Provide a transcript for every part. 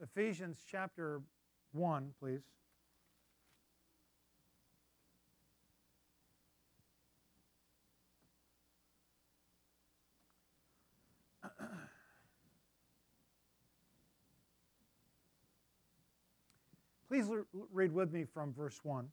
Ephesians chapter 1, please. Please read with me from verse 1.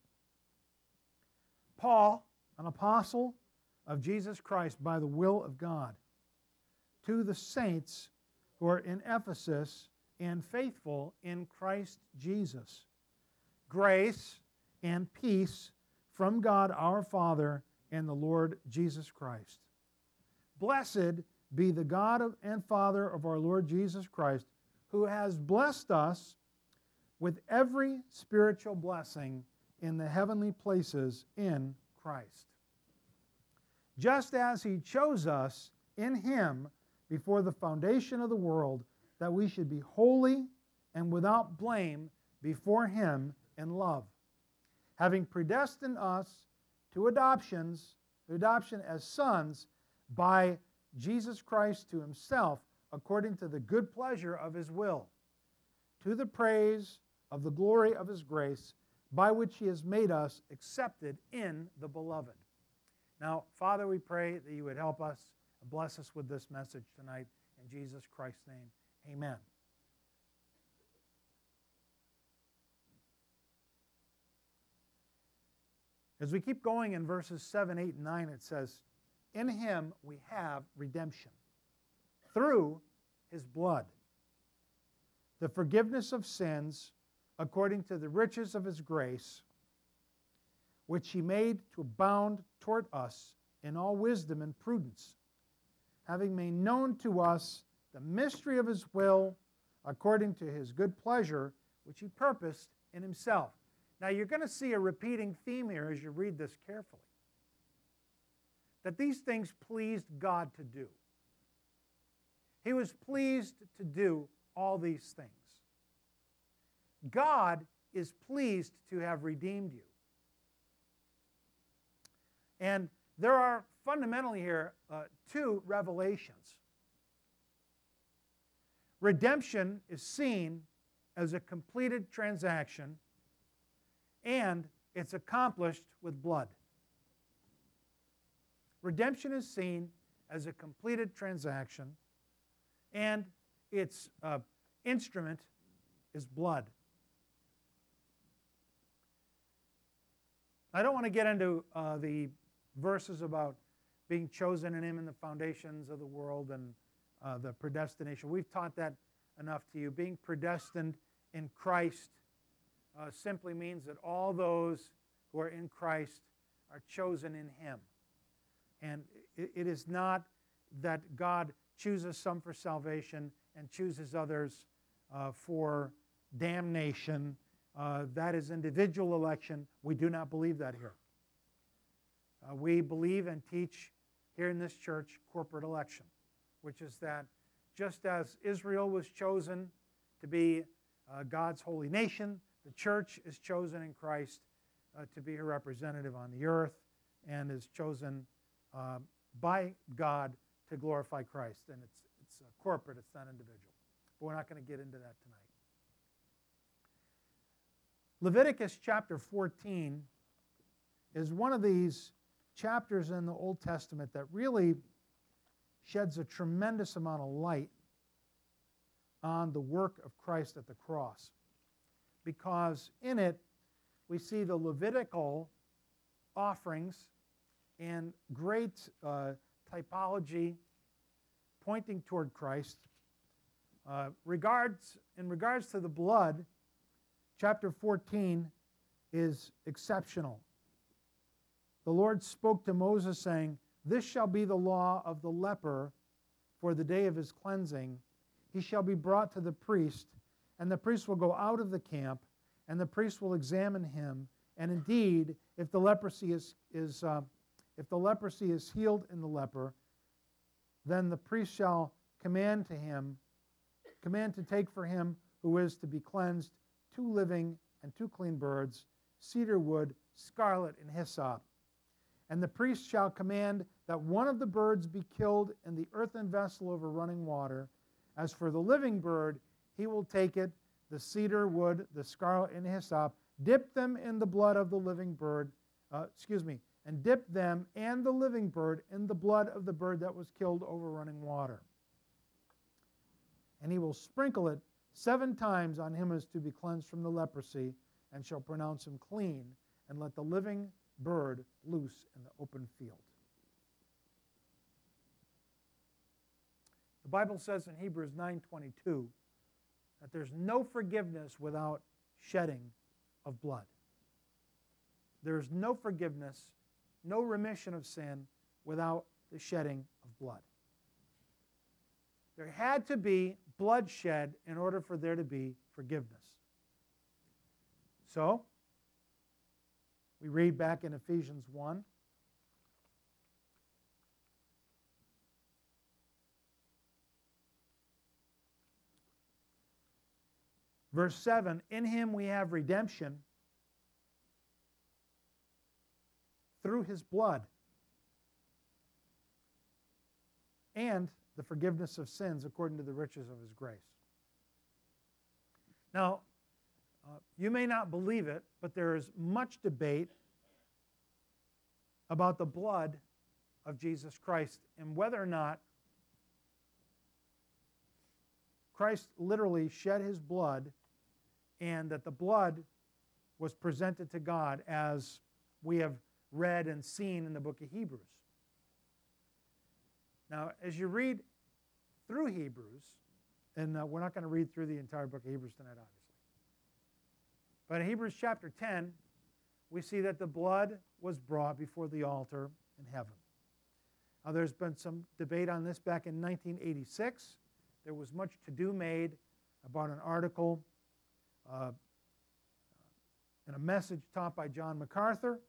Paul, an apostle of Jesus Christ by the will of God, to the saints who are in Ephesus and faithful in Christ Jesus, grace and peace from God our Father and the Lord Jesus Christ. Blessed be the God and Father of our Lord Jesus Christ, who has blessed us with every spiritual blessing in the heavenly places in Christ, just as He chose us in Him before the foundation of the world, that we should be holy and without blame before Him in love, having predestined us to adoption as sons by Jesus Christ to Himself, according to the good pleasure of His will, to the praise of the glory of His grace, by which He has made us accepted in the Beloved. Now, Father, we pray that You would help us and bless us with this message tonight. In Jesus Christ's name, amen. As we keep going in verses 7, 8, and 9, it says, in Him we have redemption, through His blood, the forgiveness of sins, according to the riches of His grace, which He made to abound toward us in all wisdom and prudence, having made known to us the mystery of His will, according to His good pleasure, which He purposed in Himself. Now you're going to see a repeating theme here as you read this carefully, that these things pleased God to do. He was pleased to do all these things. God is pleased to have redeemed you. And there are fundamentally here two revelations. Redemption is seen as a completed transaction, and it's accomplished with blood. Redemption is seen as a completed transaction, and its instrument is blood. I don't want to get into the verses about being chosen in Him in the foundations of the world and the predestination. We've taught that enough to you. Being predestined in Christ simply means that all those who are in Christ are chosen in Him. And it is not that God chooses some for salvation and chooses others for damnation. That is individual election. We do not believe that here. We believe and teach here in this church corporate election, which is that just as Israel was chosen to be God's holy nation, the church is chosen in Christ to be her representative on the earth and is chosen by God to glorify Christ. And it's corporate, it's not individual. But we're not going to get into that tonight. Leviticus chapter 14 is one of these chapters in the Old Testament that really sheds a tremendous amount of light on the work of Christ at the cross. Because in it, we see the Levitical offerings and great typology pointing toward Christ. In regards to the blood, chapter 14 is exceptional. The Lord spoke to Moses, saying, "This shall be the law of the leper for the day of his cleansing. He shall be brought to the priest, and the priest will go out of the camp, and the priest will examine him. And indeed, if the leprosy is healed in the leper, then the priest shall command to take for him who is to be cleansed 2 living and 2 clean birds, cedar wood, scarlet, and hyssop. And the priest shall command that one of the birds be killed in the earthen vessel over running water. As for the living bird, he will take it the cedar wood, the scarlet, and hyssop, dip them in the blood of the living bird, and dip them and the living bird in the blood of the bird that was killed over running water. And he will sprinkle it 7 times on him as to be cleansed from the leprosy, and shall pronounce him clean, and let the living bird loose in the open field. The Bible says in Hebrews 9:22 that there's no forgiveness without shedding of blood. There's no forgiveness, no remission of sin without the shedding of blood. There had to be bloodshed in order for there to be forgiveness. So, we read back in Ephesians 1. Verse 7, in him we have redemption through his blood, and the forgiveness of sins according to the riches of his grace. Now, you may not believe it, but there is much debate about the blood of Jesus Christ and whether or not Christ literally shed his blood and that the blood was presented to God as we have read and seen in the book of Hebrews. Now, as you read through Hebrews, and we're not going to read through the entire book of Hebrews tonight, obviously. But in Hebrews chapter 10, we see that the blood was brought before the altar in heaven. Now, there's been some debate on this back in 1986. There was much to-do made about an article and a message taught by John MacArthur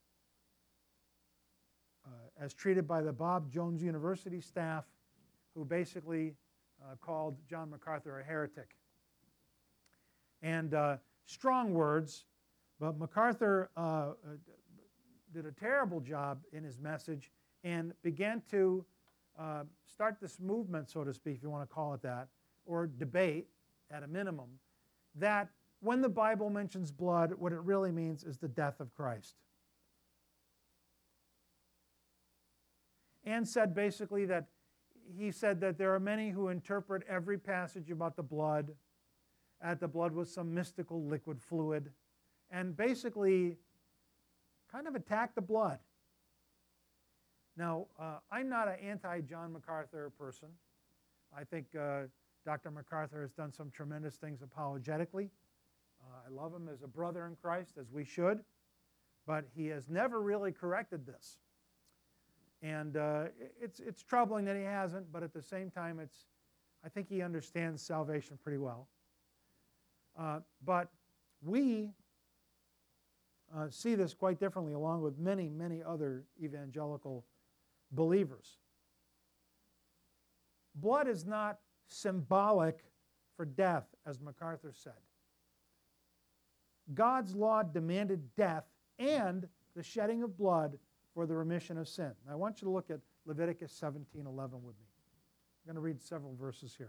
as treated by the Bob Jones University staff, who basically called John MacArthur a heretic. And strong words, but MacArthur did a terrible job in his message and began to start this movement, so to speak, if you want to call it that, or debate at a minimum, that when the Bible mentions blood, what it really means is the death of Christ. And said basically that he said that there are many who interpret every passage about the blood was some mystical liquid fluid, and basically kind of attack the blood. Now, I'm not an anti-John MacArthur person. I think Dr. MacArthur has done some tremendous things apologetically. I love him as a brother in Christ, as we should, but he has never really corrected this. And it's troubling that he hasn't, but at the same time, I think he understands salvation pretty well. But we see this quite differently, along with many, many other evangelical believers. Blood is not symbolic for death, as MacArthur said. God's law demanded death and the shedding of blood for the remission of sin. Now, I want you to look at Leviticus 17:11 with me. I'm going to read several verses here.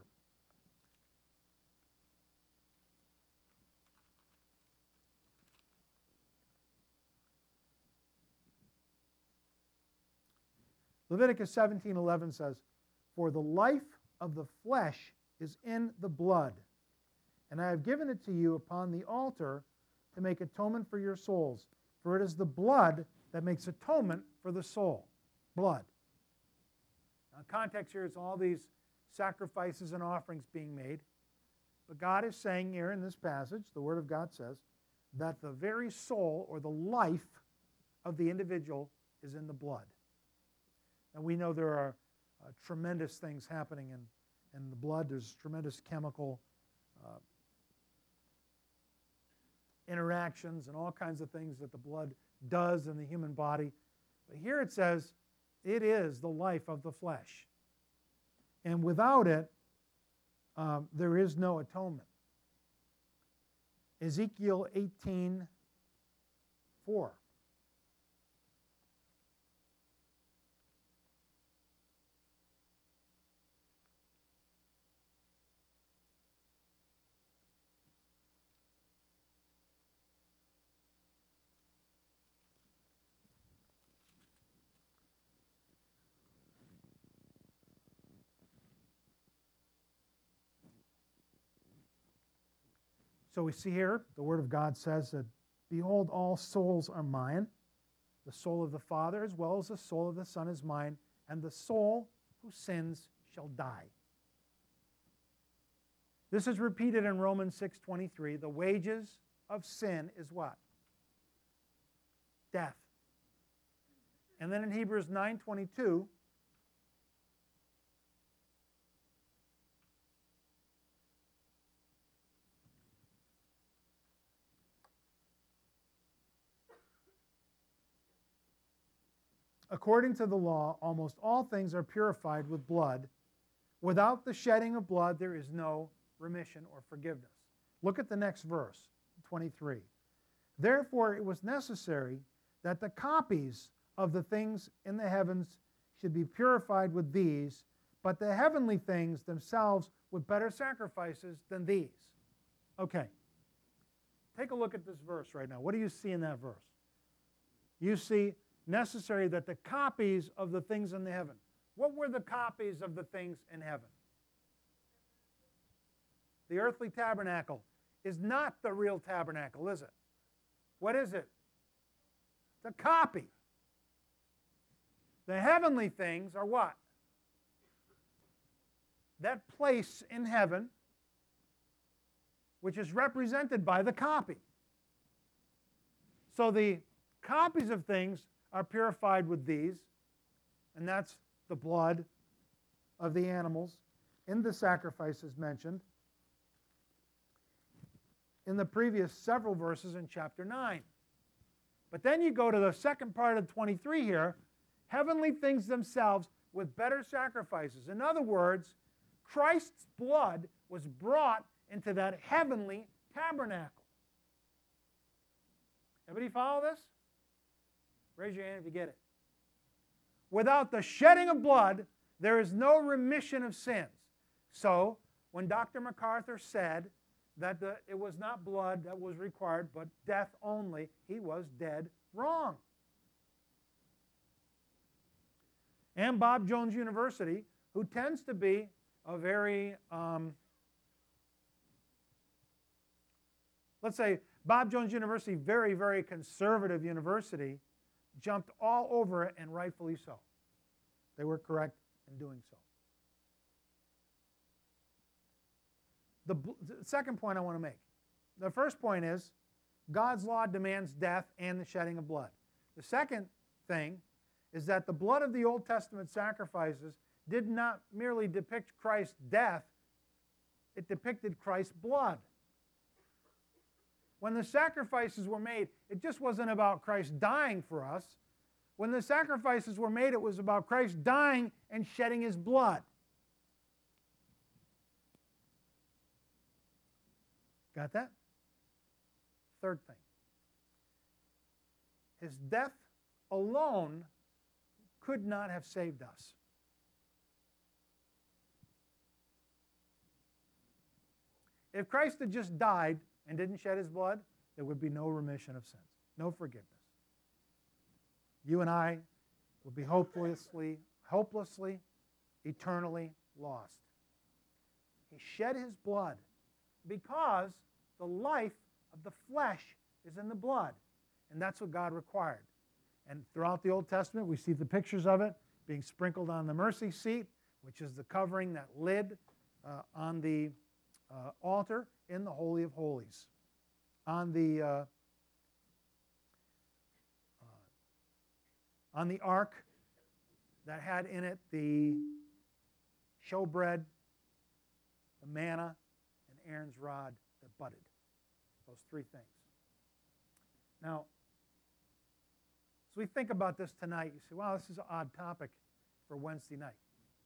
Leviticus 17:11 says, "For the life of the flesh is in the blood, and I have given it to you upon the altar to make atonement for your souls. For it is the blood that makes atonement for the soul." Blood. Now, context here is all these sacrifices and offerings being made. But God is saying here in this passage, the Word of God says, that the very soul or the life of the individual is in the blood. And we know there are tremendous things happening in the blood. There's tremendous chemical interactions and all kinds of things that the blood does in the human body. But here it says, it is the life of the flesh. And without it, there is no atonement. Ezekiel 18:4. So we see here, the Word of God says that, behold, all souls are mine. The soul of the Father as well as the soul of the Son is mine, and the soul who sins shall die. This is repeated in Romans 6:23. The wages of sin is what? Death. And then in Hebrews 9:22, according to the law, almost all things are purified with blood. Without the shedding of blood, there is no remission or forgiveness. Look at the next verse, 23. Therefore, it was necessary that the copies of the things in the heavens should be purified with these, but the heavenly things themselves with better sacrifices than these. Okay. Take a look at this verse right now. What do you see in that verse? You see necessary that the copies of the things in the heaven. What were the copies of the things in heaven? The earthly tabernacle is not the real tabernacle, is it? What is it? The copy. The heavenly things are what? That place in heaven which is represented by the copy. So the copies of things are purified with these, and that's the blood of the animals in the sacrifices mentioned in the previous several verses in chapter 9. But then you go to the second part of 23 here, heavenly things themselves with better sacrifices. In other words, Christ's blood was brought into that heavenly tabernacle. Everybody follow this? Raise your hand if you get it. Without the shedding of blood, there is no remission of sins. So, when Dr. MacArthur said that it was not blood that was required, but death only, he was dead wrong. And Bob Jones University, who tends to be a very, let's say, Bob Jones University, very, very conservative university, jumped all over it, and rightfully so. They were correct in doing so. The second point I want to make. The first point is God's law demands death and the shedding of blood. The second thing is that the blood of the Old Testament sacrifices did not merely depict Christ's death, it depicted Christ's blood. When the sacrifices were made, it just wasn't about Christ dying for us. When the sacrifices were made, it was about Christ dying and shedding his blood. Got that? Third thing. His death alone could not have saved us. If Christ had just died and didn't shed his blood, there would be no remission of sins, no forgiveness. You and I would be hopelessly, eternally lost. He shed his blood because the life of the flesh is in the blood, and that's what God required. And throughout the Old Testament, we see the pictures of it being sprinkled on the mercy seat, which is the covering, that lid on the altar in the Holy of Holies. On the ark that had in it the showbread, the manna, and Aaron's rod that budded. Those three things. Now, as we think about this tonight, you say, wow, this is an odd topic for Wednesday night.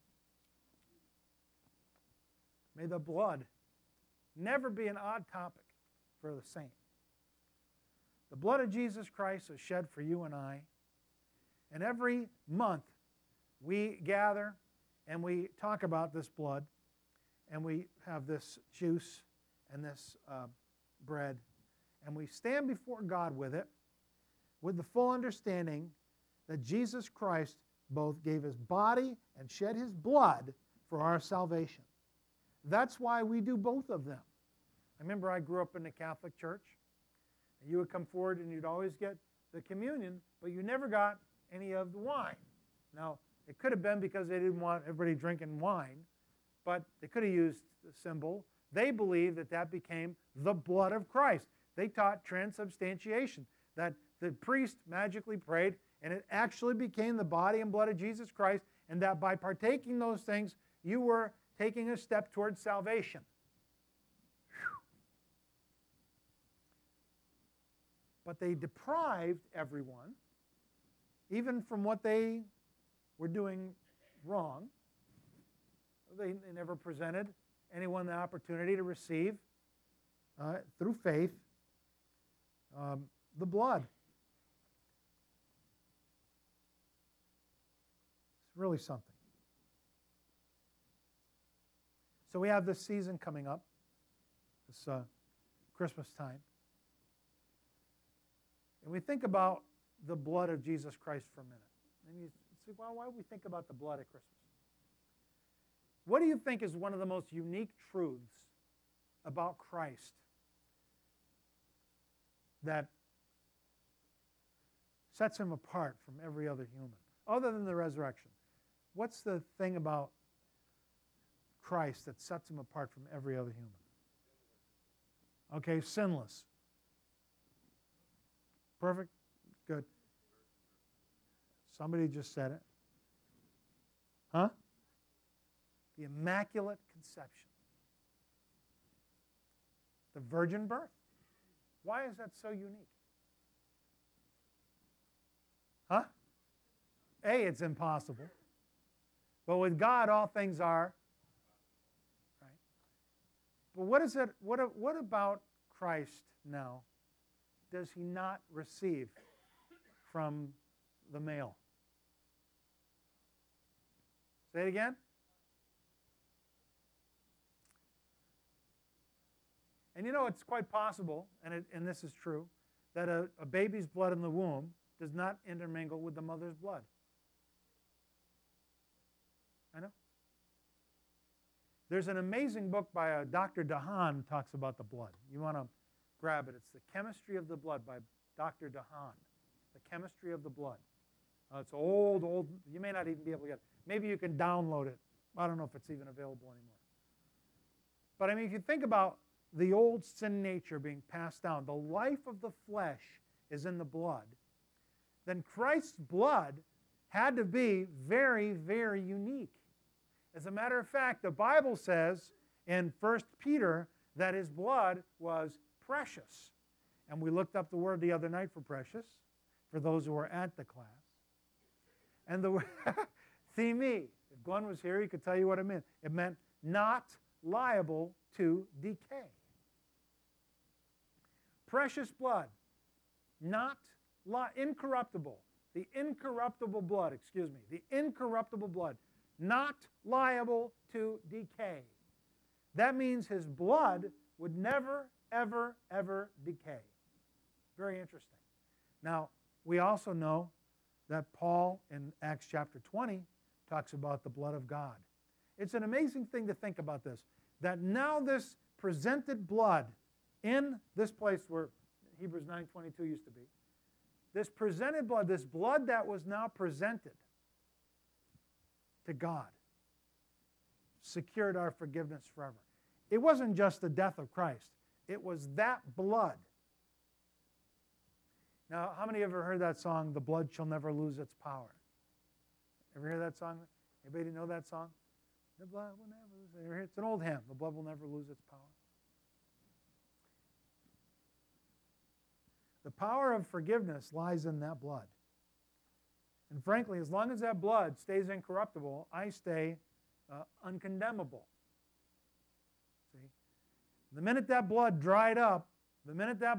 May the blood never be an odd topic for the saint. The blood of Jesus Christ is shed for you and I. And every month we gather and we talk about this blood, and we have this juice and this bread, and we stand before God with it, with the full understanding that Jesus Christ both gave his body and shed his blood for our salvation. That's why we do both of them. I remember I grew up in the Catholic Church. And you would come forward and you'd always get the communion, but you never got any of the wine. Now, it could have been because they didn't want everybody drinking wine, but they could have used the symbol. They believed that that became the blood of Christ. They taught transubstantiation, that the priest magically prayed, and it actually became the body and blood of Jesus Christ, and that by partaking those things, you were taking a step towards salvation. Whew. But they deprived everyone, even from what they were doing wrong. They never presented anyone the opportunity to receive, through faith, the blood. It's really something. So we have this season coming up, this Christmas time. And we think about the blood of Jesus Christ for a minute. And you say, well, why do we think about the blood at Christmas? What do you think is one of the most unique truths about Christ that sets him apart from every other human, other than the resurrection? What's the thing about Christ that sets him apart from every other human? Okay, sinless. Perfect? Good. Somebody just said it. Huh? The Immaculate Conception. The virgin birth. Why is that so unique? Huh? A, it's impossible. But with God, all things are. Right? But what is it? What about Christ now does he not receive from the male? Say it again. And you know, it's quite possible, and this is true, that a baby's blood in the womb does not intermingle with the mother's blood. I know. There's an amazing book by Dr. DeHaan talks about the blood. You want to grab it. It's The Chemistry of the Blood by Dr. DeHaan. The Chemistry of the Blood. It's old. You may not even be able to get it. Maybe you can download it. I don't know if it's even available anymore. But I mean, if you think about the old sin nature being passed down, the life of the flesh is in the blood, then Christ's blood had to be very, very unique. As a matter of fact, the Bible says in 1 Peter that his blood was precious. And we looked up the word the other night for precious, for those who were at the class. And the word, themi, if Glenn was here, he could tell you what it meant. It meant not liable to decay. Precious blood, not incorruptible. The incorruptible blood, the incorruptible blood, not liable to decay. That means his blood would never, ever, ever decay. Very interesting. Now, we also know that Paul in Acts chapter 20 talks about the blood of God. It's an amazing thing to think about this, that now this presented blood in this place where Hebrews 9:22 used to be, this presented blood, this blood that was now presented to God, secured our forgiveness forever. It wasn't just the death of Christ. It was that blood. Now, how many of you ever heard that song, "The Blood Shall Never Lose Its Power"? Ever hear that song? Anybody know that song? The blood will never lose it. It's an old hymn. The blood will never lose its power. The power of forgiveness lies in that blood. And frankly, as long as that blood stays incorruptible, I stay uncondemnable. See? The minute that blood dried up, and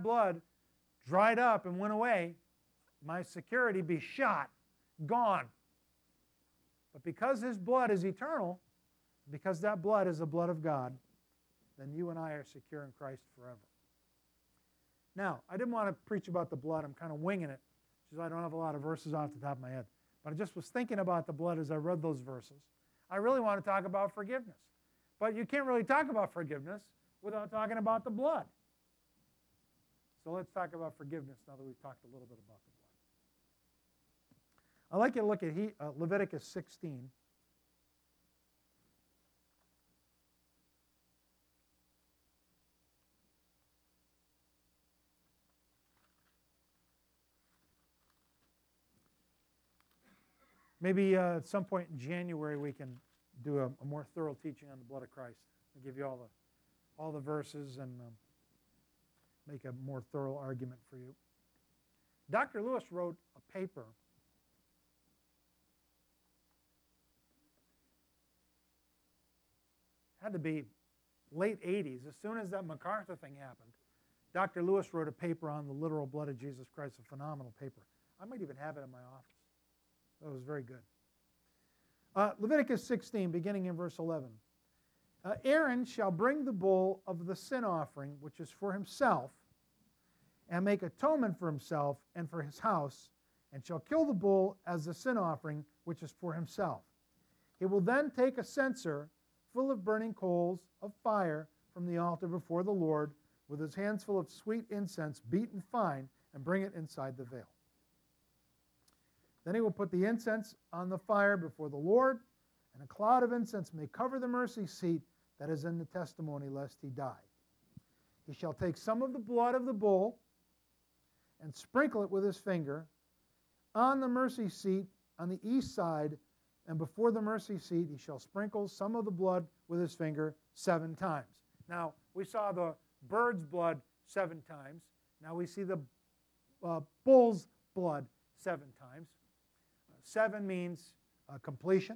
went away, my security be shot, gone. But because his blood is eternal, because that blood is the blood of God, then you and I are secure in Christ forever. Now, I didn't want to preach about the blood. I'm kind of winging it, because I don't have a lot of verses off the top of my head. But I just was thinking about the blood as I read those verses. I really want to talk about forgiveness. But you can't really talk about forgiveness without talking about the blood. So let's talk about forgiveness now that we've talked a little bit about the blood. I'd like you to look at Leviticus 16. Maybe at some point in January we can do a more thorough teaching on the blood of Christ. I'll give you all the verses and make a more thorough argument for you. Dr. Lewis wrote a paper had to be late 80s. As soon as that MacArthur thing happened, Dr. Lewis wrote a paper on the literal blood of Jesus Christ, a phenomenal paper. I might even have it in my office. That was very good. Leviticus 16, beginning in verse 11. Aaron shall bring the bull of the sin offering, which is for himself, and make atonement for himself and for his house, and shall kill the bull as the sin offering, which is for himself. He will then take a censer full of burning coals of fire from the altar before the Lord, with his hands full of sweet incense beaten fine, and bring it inside the veil. Then he will put the incense on the fire before the Lord, and a cloud of incense may cover the mercy seat that is in the testimony, lest he die. He shall take some of the blood of the bull and sprinkle it with his finger on the mercy seat on the east side, and before the mercy seat he shall sprinkle some of the blood with his finger 7 times. Now, we saw the bird's blood 7 times. Now we see the bull's blood 7 times. 7 means completion.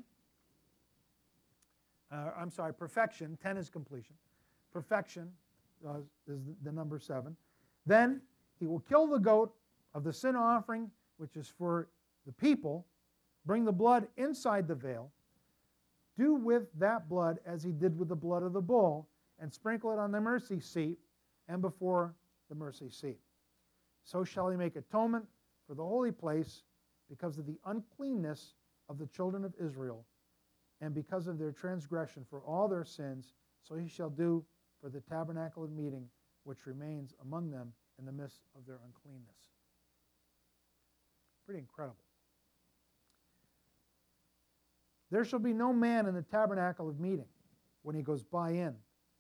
Perfection. 10 is completion. Perfection is the number 7. Then he will kill the goat of the sin offering, which is for the people, bring the blood inside the veil, do with that blood as he did with the blood of the bull, and sprinkle it on the mercy seat and before the mercy seat. So shall he make atonement for the holy place because of the uncleanness of the children of Israel, and because of their transgression for all their sins, so he shall do for the tabernacle of meeting, which remains among them in the midst of their uncleanness. Pretty incredible. There shall be no man in the tabernacle of meeting when he goes in,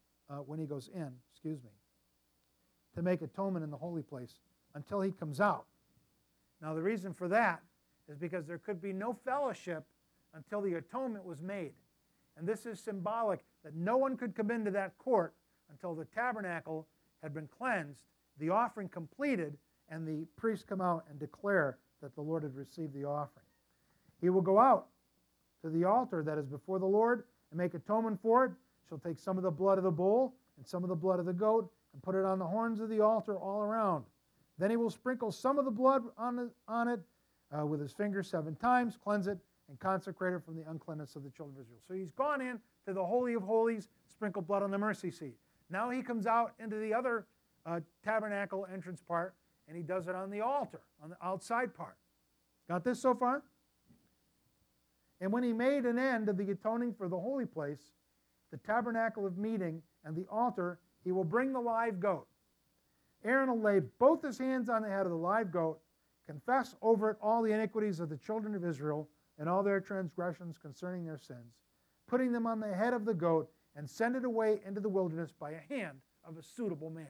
to make atonement in the holy place until he comes out. Now the reason for that is because there could be no fellowship until the atonement was made. And this is symbolic that no one could come into that court until the tabernacle had been cleansed, the offering completed, and the priest come out and declare that the Lord had received the offering. He will go out to the altar that is before the Lord and make atonement for it. Shall take some of the blood of the bull and some of the blood of the goat and put it on the horns of the altar all around. Then he will sprinkle some of the blood on it with his finger 7 times, cleanse it, and consecrate it from the uncleanness of the children of Israel. So he's gone in to the Holy of Holies, sprinkled blood on the mercy seat. Now he comes out into the other tabernacle entrance part, and he does it on the altar, on the outside part. Got this so far? And when he made an end of the atoning for the holy place, the tabernacle of meeting, and the altar, he will bring the live goat. Aaron will lay both his hands on the head of the live goat, confess over it all the iniquities of the children of Israel and all their transgressions concerning their sins, putting them on the head of the goat, and send it away into the wilderness by a hand of a suitable man.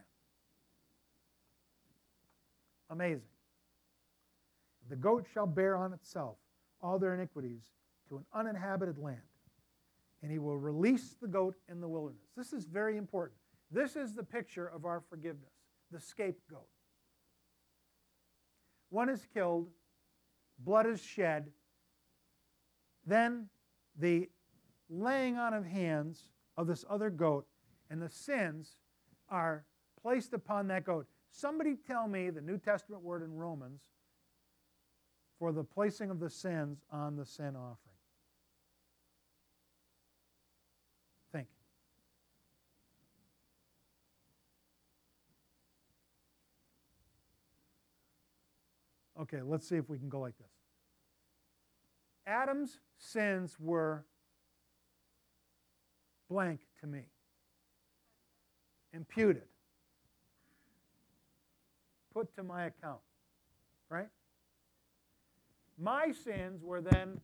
Amazing. The goat shall bear on itself all their iniquities to an uninhabited land, and he will release the goat in the wilderness. This is very important. This is the picture of our forgiveness, the scapegoat. One is killed, blood is shed, then the laying on of hands of this other goat, and the sins are placed upon that goat. Somebody tell me the New Testament word in Romans for the placing of the sins on the sin offering. Think. Okay, let's see if we can go like this. Adam's sins were blank to me. imputed, put to my account, right? My sins were then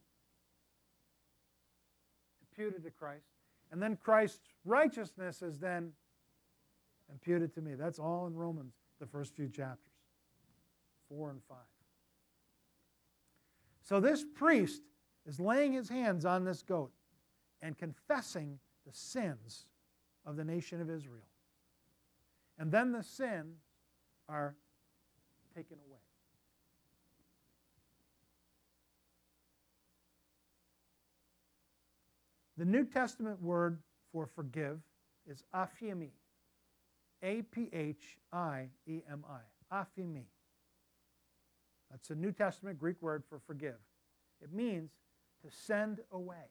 imputed to Christ, and then Christ's righteousness is then imputed to me. That's all in Romans, the first few chapters, 4 and 5. So this priest is laying his hands on this goat and confessing the sins of the nation of Israel. And then the sins are taken away. The New Testament word for forgive is aphimi. A-P-H-I-E-M-I. Aphimi. That's a New Testament Greek word for forgive. It means to send away.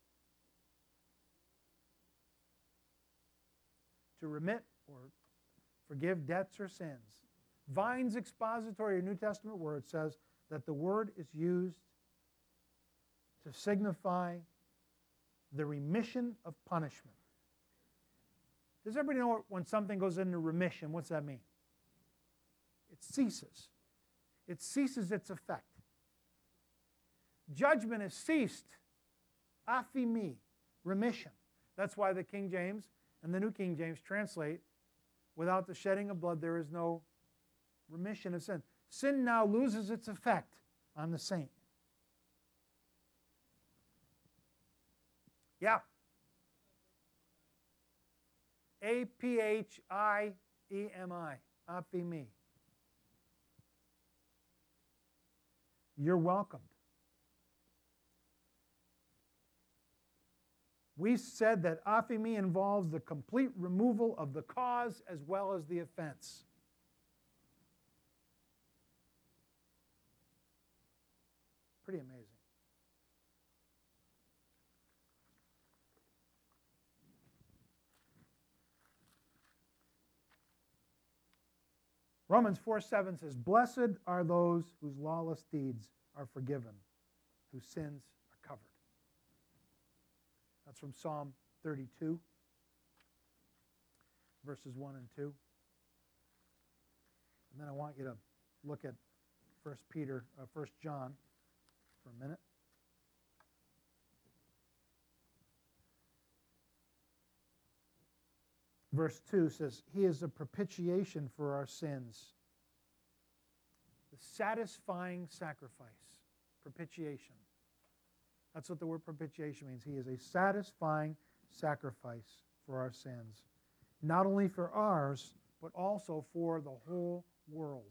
To remit or forgive debts or sins. Vine's expository New Testament word says that the word is used to signify the remission of punishment. Does everybody know when something goes into remission, what's that mean? It ceases. It ceases its effect. Judgment has ceased. Aphimi, remission. That's why the King James and the New King James translate, without the shedding of blood there is no remission of sin. Sin now loses its effect on the saint. Yeah. A-P-H-I-E-M-I. Aphimi. You're welcomed. We said that aphimi involves the complete removal of the cause as well as the offense. Pretty amazing. Romans 4:7 says, "Blessed are those whose lawless deeds are forgiven, whose sins are covered." That's from Psalm 32, verses 1 and 2. And then I want you to look at 1 John for a minute. Verse 2 says, "He is a propitiation for our sins." The satisfying sacrifice. Propitiation. That's what the word propitiation means. He is a satisfying sacrifice for our sins. Not only for ours, but also for the whole world.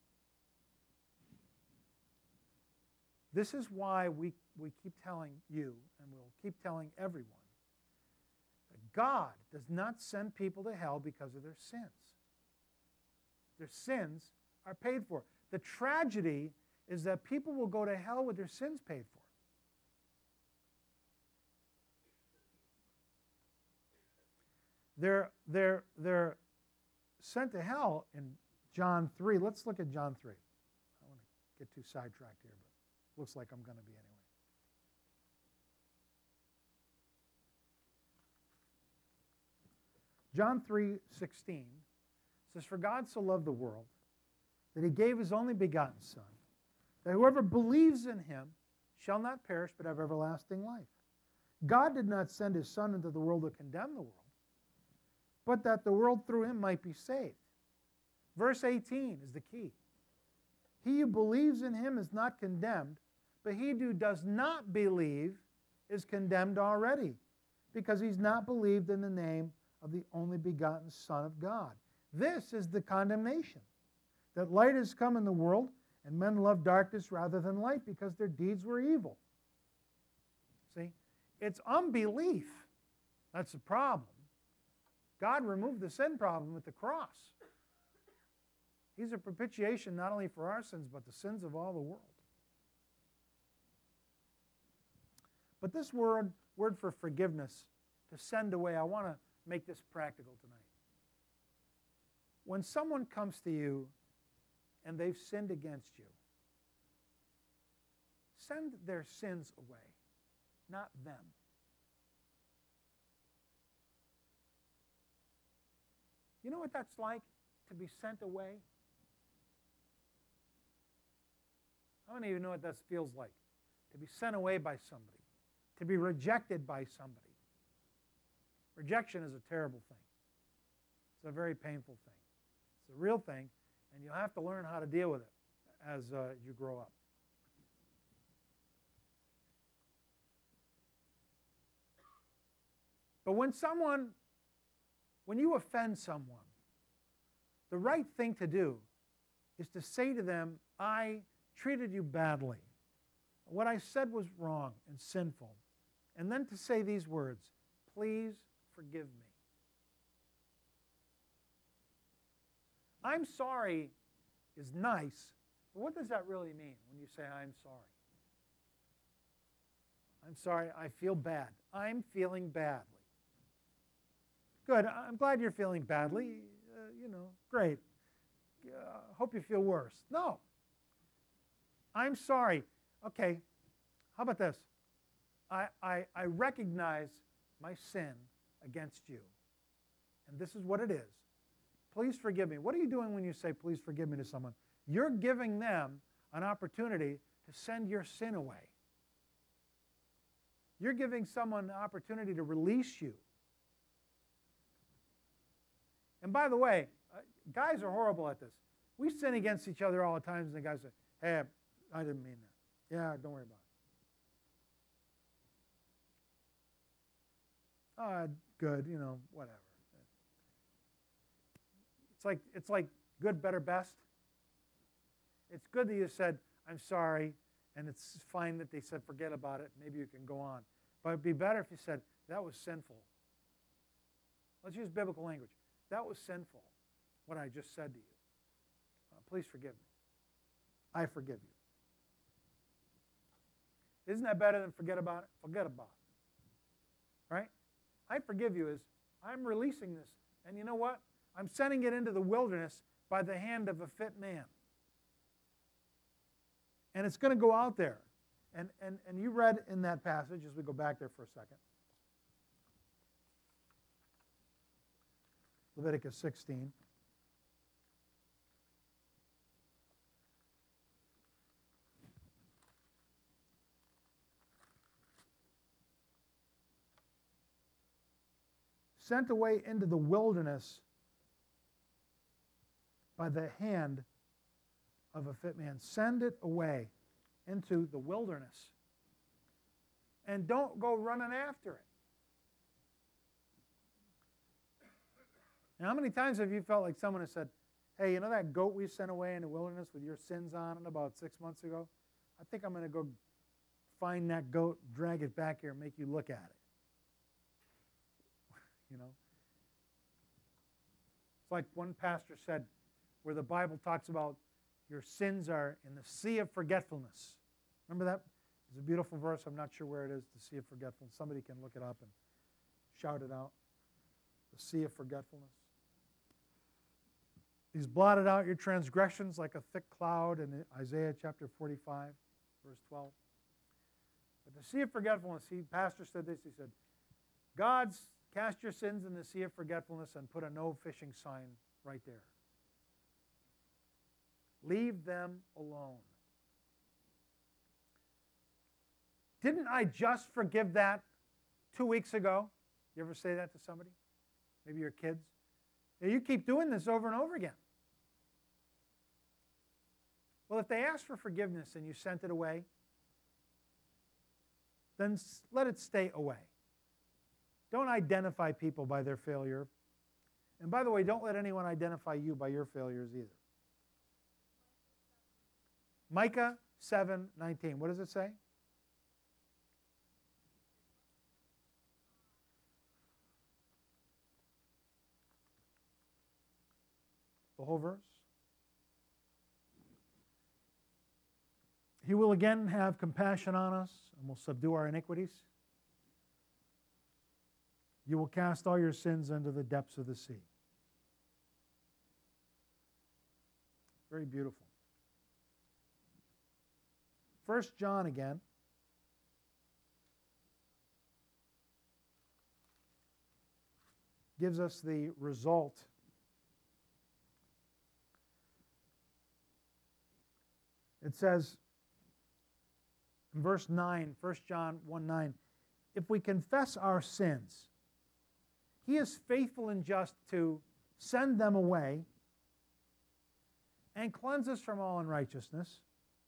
This is why we keep telling you, and we'll keep telling everyone, God does not send people to hell because of their sins. Their sins are paid for. The tragedy is that people will go to hell with their sins paid for. They're sent to hell in John 3. Let's look at John 3. I don't want to get too sidetracked here, but it looks like I'm going to be anyway. John 3:16 says, "For God so loved the world that he gave his only begotten Son, that whoever believes in him shall not perish but have everlasting life. God did not send his Son into the world to condemn the world, but that the world through him might be saved." Verse 18 is the key. "He who believes in him is not condemned, but he who does not believe is condemned already, because he's not believed in the name of the only begotten Son of God." This is the condemnation, that light has come in the world, and men love darkness rather than light because their deeds were evil. See? It's unbelief. That's the problem. God removed the sin problem with the cross. He's a propitiation not only for our sins, but the sins of all the world. But this word for forgiveness, to send away, I want to make this practical tonight. When someone comes to you and they've sinned against you, send their sins away, not them. You know what that's like, to be sent away? How many of you know what that feels like? To be sent away by somebody, to be rejected by somebody. Rejection is a terrible thing. It's a very painful thing. It's a real thing, and you'll have to learn how to deal with it as you grow up. But when you offend someone, the right thing to do is to say to them, I treated you badly. What I said was wrong and sinful. And then to say these words, please forgive me. I'm sorry is nice, but what does that really mean when you say I'm sorry? I'm sorry, I feel bad. I'm feeling badly. Good, I'm glad you're feeling badly. Great. Hope you feel worse. No. I'm sorry. Okay, how about this? I recognize my sin against you, and this is what it is. Please forgive me. What are you doing when you say, please forgive me to someone? You're giving them an opportunity to send your sin away. You're giving someone an opportunity to release you. And by the way, guys are horrible at this. We sin against each other all the time, and the guys say, hey, I didn't mean that. Yeah, don't worry about it. Good, whatever. It's like good, better, best. It's good that you said, I'm sorry, and it's fine that they said forget about it. Maybe you can go on. But it'd be better if you said, that was sinful. Let's use biblical language. That was sinful, what I just said to you. Please forgive me. I forgive you. Isn't that better than forget about it? Forget about it. Right? I forgive you is I'm releasing this. And you know what? I'm sending it into the wilderness by the hand of a fit man. And it's going to go out there. And you read in that passage, as we go back there for a second, Leviticus 16. Sent away into the wilderness by the hand of a fit man. Send it away into the wilderness. And don't go running after it. And how many times have you felt like someone has said, hey, you know that goat we sent away in the wilderness with your sins on it about 6 months ago? I think I'm going to go find that goat, drag it back here, and make you look at it. It's like one pastor said, where the Bible talks about your sins are in the sea of forgetfulness. Remember that? It's a beautiful verse. I'm not sure where it is, the sea of forgetfulness. Somebody can look it up and shout it out. The sea of forgetfulness. He's blotted out your transgressions like a thick cloud in Isaiah chapter 45, verse 12. But the sea of forgetfulness, pastor said this, he said, God's cast your sins in the sea of forgetfulness and put a no fishing sign right there. Leave them alone. Didn't I just forgive that 2 weeks ago? You ever say that to somebody? Maybe your kids? You keep doing this over and over again. Well, if they ask for forgiveness and you sent it away, then let it stay away. Don't identify people by their failure. And by the way, don't let anyone identify you by your failures either. Micah 7:19. What does it say? The whole verse. He will again have compassion on us and will subdue our iniquities. You will cast all your sins into the depths of the sea. Very beautiful. 1 John again. Gives us the result It says in verse 9, 1 John 1:9, if we confess our sins, He is faithful and just to send them away and cleanse us from all unrighteousness.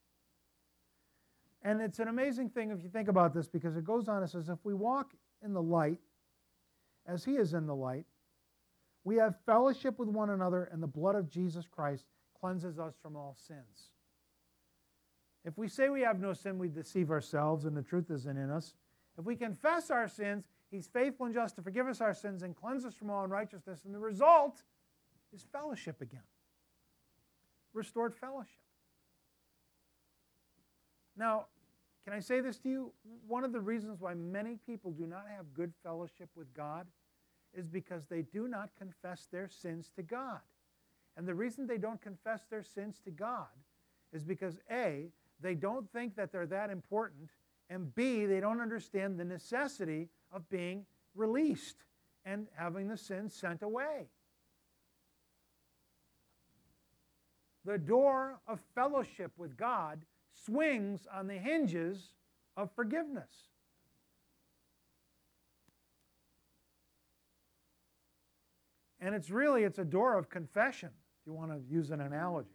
And it's an amazing thing if you think about this, because it goes on, it says, if we walk in the light, as He is in the light, we have fellowship with one another, and the blood of Jesus Christ cleanses us from all sins. If we say we have no sin, we deceive ourselves, and the truth isn't in us. If we confess our sins, He's faithful and just to forgive us our sins and cleanse us from all unrighteousness. And the result is fellowship again. Restored fellowship. Now, can I say this to you? One of the reasons why many people do not have good fellowship with God is because they do not confess their sins to God. And the reason they don't confess their sins to God is because A, they don't think that they're that important, and B, they don't understand the necessity of being released and having the sin sent away. The door of fellowship with God swings on the hinges of forgiveness. And it's a door of confession, if you want to use an analogy.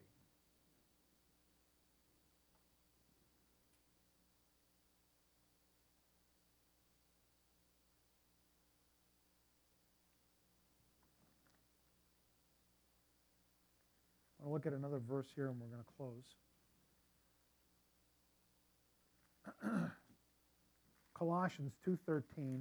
I'll look at another verse here and we're going to close. Colossians 2:13.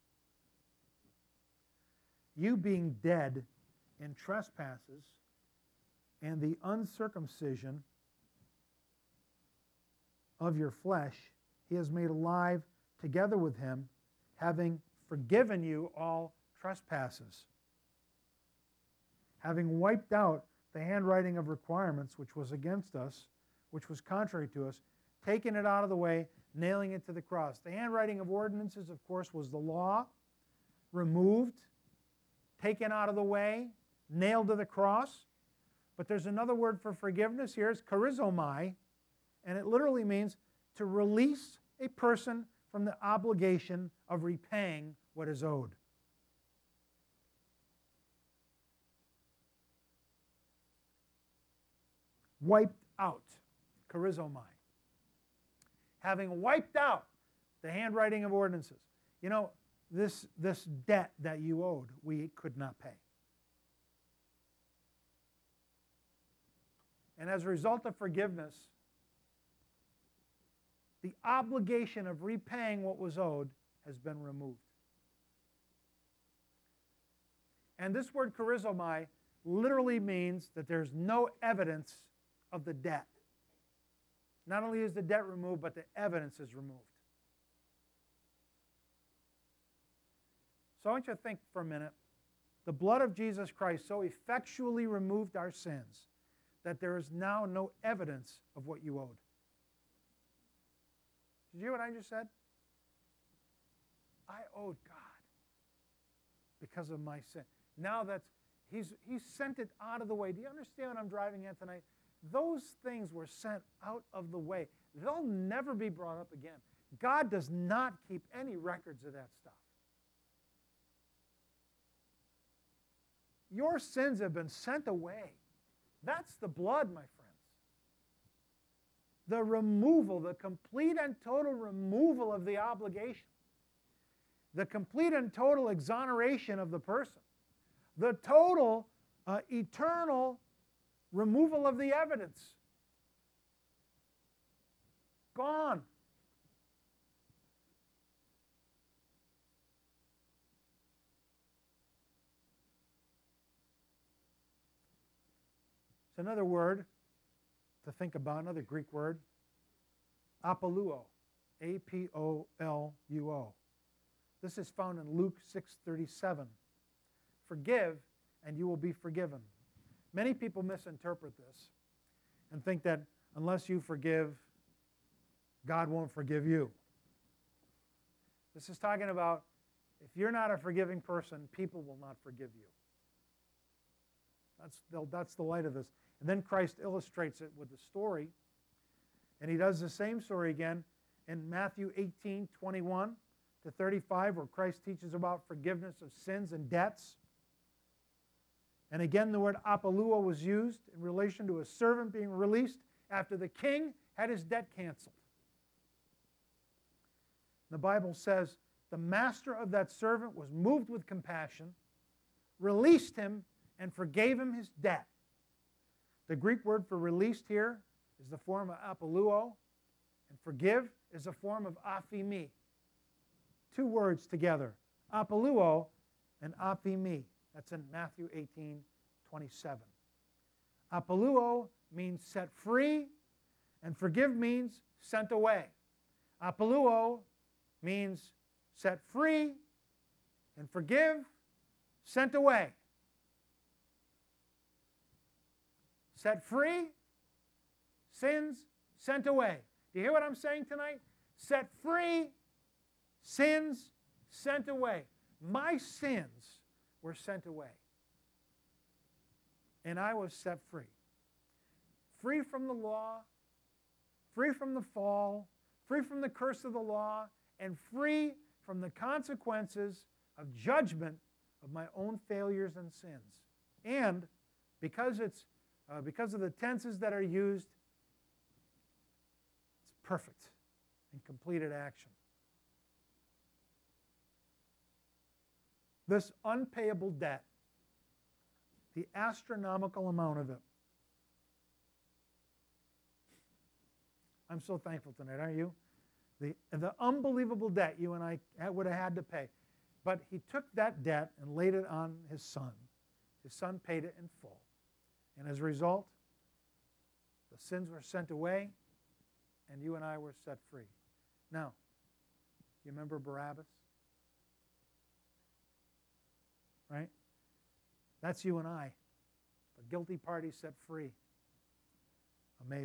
You being dead in trespasses and the uncircumcision of your flesh, He has made alive together with Him, having forgiven you all trespasses, having wiped out the handwriting of requirements which was against us, which was contrary to us, taking it out of the way, nailing it to the cross. The handwriting of ordinances, of course, was the law, removed, taken out of the way, nailed to the cross. But there's another word for forgiveness here. It's charizomai, and it literally means to release a person from the obligation of repaying what is owed. Wiped out, charizomai. Having wiped out the handwriting of ordinances. You know, this debt that you owed, we could not pay. And as a result of forgiveness, the obligation of repaying what was owed has been removed. And this word charizomai literally means that there's no evidence of the debt. Not only is the debt removed, but the evidence is removed. So I want you to think for a minute. The blood of Jesus Christ so effectually removed our sins that there is now no evidence of what you owed. Did you hear what I just said? I owed God because of my sin. Now that He's sent it out of the way. Do you understand what I'm driving at tonight? Those things were sent out of the way. They'll never be brought up again. God does not keep any records of that stuff. Your sins have been sent away. That's the blood, my friends. The removal, the complete and total removal of the obligation. The complete and total exoneration of the person. The total, eternal removal of the evidence. Gone. It's another word to think about, another Greek word, apoluo, A-P-O-L-U-O. This is found in Luke 6:37. Forgive, and you will be forgiven. Many people misinterpret this and think that unless you forgive, God won't forgive you. This is talking about if you're not a forgiving person, people will not forgive you. That's the light of this. And then Christ illustrates it with the story And he does the same story again in Matthew 18:21 to 35, where Christ teaches about forgiveness of sins and debts. And again, the word apoluo was used in relation to a servant being released after the king had his debt canceled. The Bible says the master of that servant was moved with compassion, released him, and forgave him his debt. The Greek word for released here is the form of apoluo, and forgive is a form of aphimi. Two words together, apoluo and aphimi. That's in Matthew 18:27. Apoluo means set free, and forgive means sent away. Apoluo means set free, and forgive, sent away. Set free, sins sent away. Do you hear what I'm saying tonight? Set free, sins sent away. My sins were sent away. And I was set free. Free from the law, free from the fall, free from the curse of the law, and free from the consequences of judgment of my own failures and sins. And because of the tenses that are used, it's perfect and completed action. This unpayable debt, the astronomical amount of it. I'm so thankful tonight, aren't you? The unbelievable debt you and I would have had to pay. But he took that debt and laid it on his son. His son paid it in full. And as a result, the sins were sent away, and you and I were set free. Now, you remember Barabbas? Right? That's you and I. The guilty party set free. Amazing.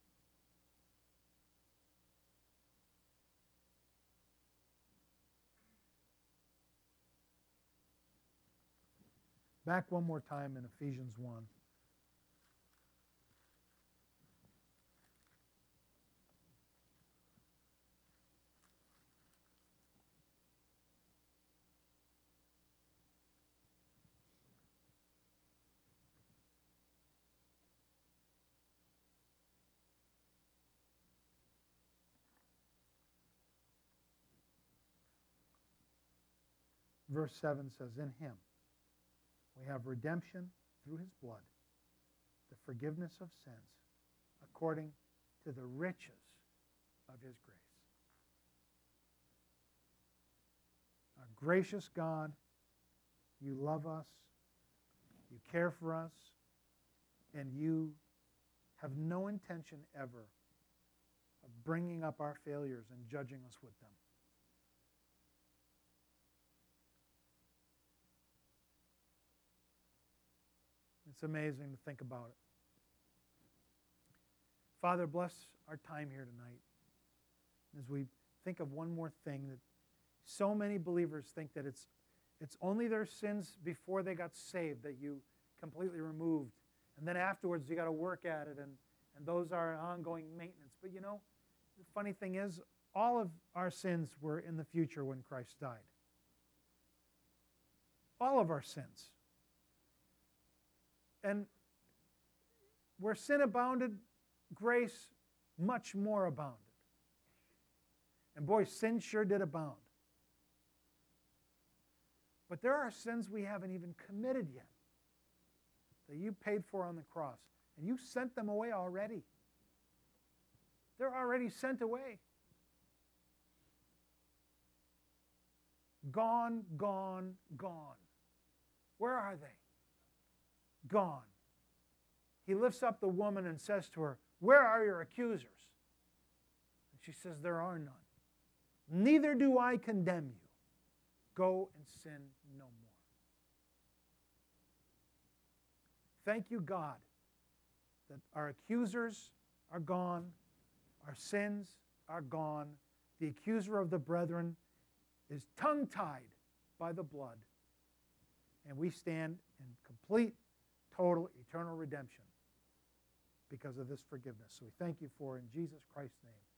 Back one more time in Ephesians 1. Verse 7 says, in him we have redemption through his blood, the forgiveness of sins, according to the riches of his grace. Our gracious God, you love us, you care for us, and you have no intention ever of bringing up our failures and judging us with them. It's amazing to think about it. Father, bless our time here tonight. As we think of one more thing, that so many believers think that it's only their sins before they got saved that you completely removed. And then afterwards you got to work at it, and those are ongoing maintenance. But you know, the funny thing is, all of our sins were in the future when Christ died. All of our sins. And where sin abounded, grace much more abounded. And boy, sin sure did abound. But there are sins we haven't even committed yet that you paid for on the cross. And you sent them away already. They're already sent away. Gone, gone, gone. Where are they? Gone. He lifts up the woman and says to her, where are your accusers? And she says, there are none. Neither do I condemn you. Go and sin no more. Thank you, God, that our accusers are gone, our sins are gone, the accuser of the brethren is tongue-tied by the blood, and we stand in complete, total, eternal redemption because of this forgiveness. So we thank you for it in Jesus Christ's name.